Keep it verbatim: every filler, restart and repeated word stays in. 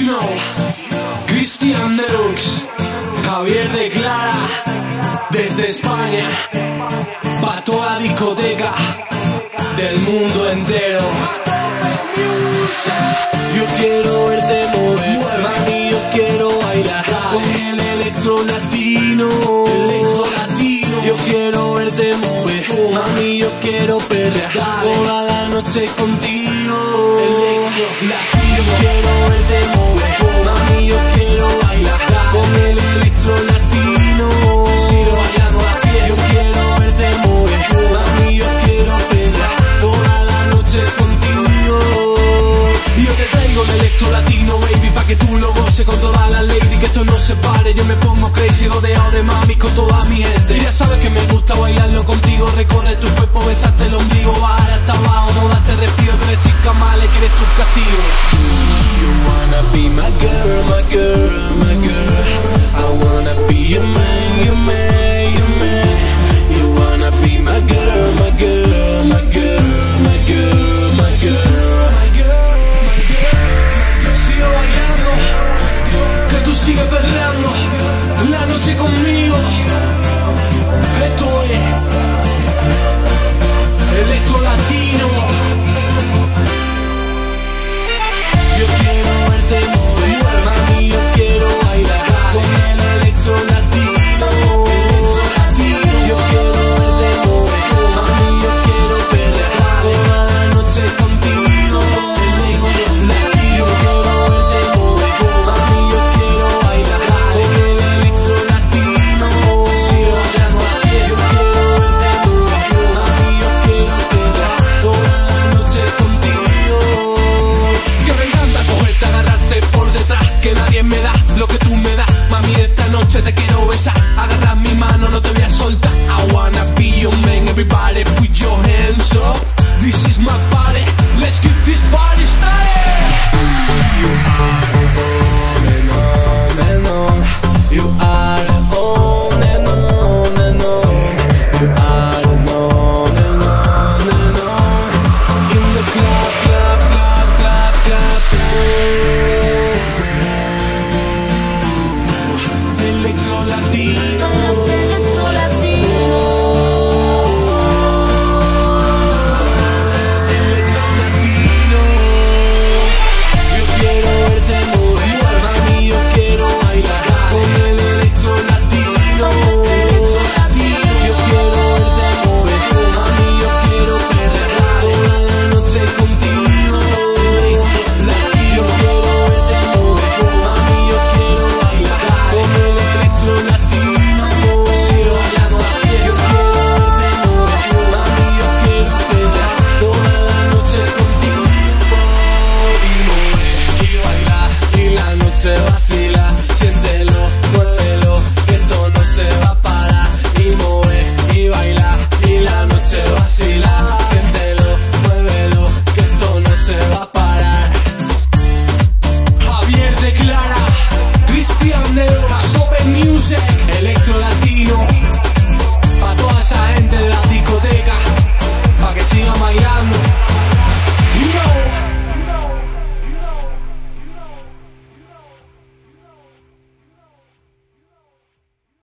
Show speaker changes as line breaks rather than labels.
You know, Cristian Deluxe, Javier de Clara, desde España, pa' toda la discoteca del mundo entero. Yo quiero verte mover, mami, yo quiero bailar con el electro latino, electro latino. Yo quiero verte mover, mami, yo quiero perrear toda la noche contigo, electro latino. Yo quiero verte mover, mami, yo quiero bailar con el electro latino. Sigo bailando la fiesta. Yo quiero verte mover, mami, yo quiero perrear toda la noche contigo. Y yo te traigo el electro latino, baby, pa' que tú lo goces con toda la lady, que esto no se pare. Yo me pongo crazy, rodeado de mami con toda mi gente. Y ya sabes que me gusta bailarlo contigo, recorrer tu cuerpo, besarte el ombligo, bajar hasta abajo, no darte respiro, que eres chica mala y que eres tu castigo. You wanna be my girl, my girl, my girl. I wanna be your man, your man, your man. You wanna be my girl, my girl, my girl, my girl, my girl, my girl, my girl. Sigo bailando, que tú sigues perreando la noche conmigo. Esto es electro latino. Yo quiero verte mover, mami, yo quiero bailar con el electro latino, electro latino. Yo quiero verte mover, mami, yo quiero perrear toda la noche contigo, electro latino. Yo quiero verte mover, mami, yo quiero bailar con el electro latino. Sigo bailando la fiesta. Yo quiero verte mover, mami, yo quiero perrear toda la noche contigo. Que me encanta cogerte, agarrarte por detrás, que nadie me da lo que tú me das. Mami, esta noche te quiero besar, agarrar mi mano, no te voy a soltar. I wanna be your man, everybody put your hands up. This is my party, let's keep this party.